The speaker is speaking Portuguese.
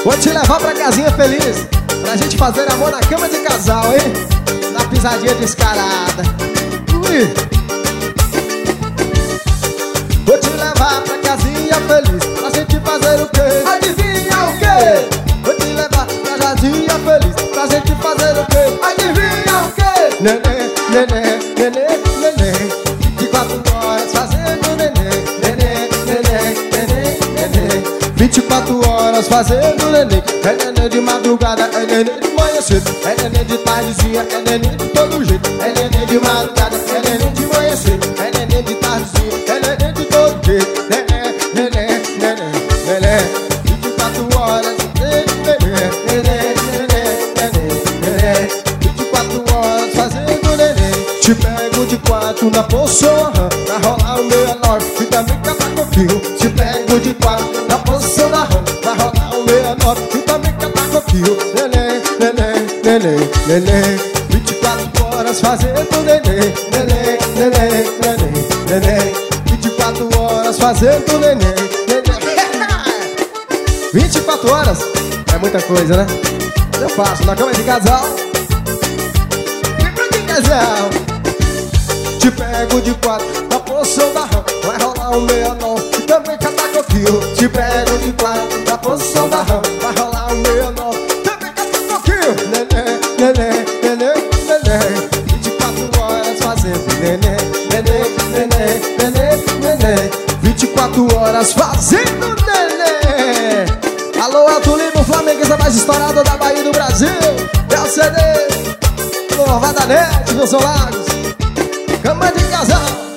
Vou te levar pra casinha feliz, pra gente fazer amor na cama de casal, hein? Na pisadinha descarada. Ui. Vou te levar pra casinha feliz, pra gente fazer o quê? Adivinha o quê? Vou te levar pra casinha feliz, pra gente fazer o quê? Adivinha o quê? Neném, neném, neném, neném, 24 horas fazendo neném, neném, neném, neném, neném, 24 horas fazendo neném. É neném de madrugada, é neném de manhã cedo, é neném de tardezinha, é neném de todo jeito, é neném de madrugada, é neném de manhã cedo, é neném de tardezinha, é neném de todo jeito, neném, neném, neném, neném, 24 horas, neném, neném, neném, neném, neném, 24 horas fazendo neném. Te pego de 4 na posição, vai rolar o 69 e também catar coquinho. Te pego de 4 na posição da rã, vai rolar o 69 e também catar coquinho. Neném, neném, neném, neném, 24 horas fazendo neném, neném, neném, neném, neném, 24 horas fazendo neném, neném. 24 horas é muita coisa, né? Eu faço na cama de casal. E pra que casal? Te pego de 4 na posição da rã, vai rolar um 69 e também catar coquinho. Te pego de 4 na posição da rã, vai rolar um 69 e também catar coquinho. Neném, neném, neném, neném, 24 horas fazendo neném, neném, neném, neném, neném, 24 horas fazendo neném. Alô, Alto Lima, o flamenguista mais estourado da Bahia do Brasil. É o CD Novada Net, Wilson Lagos, cama de casal.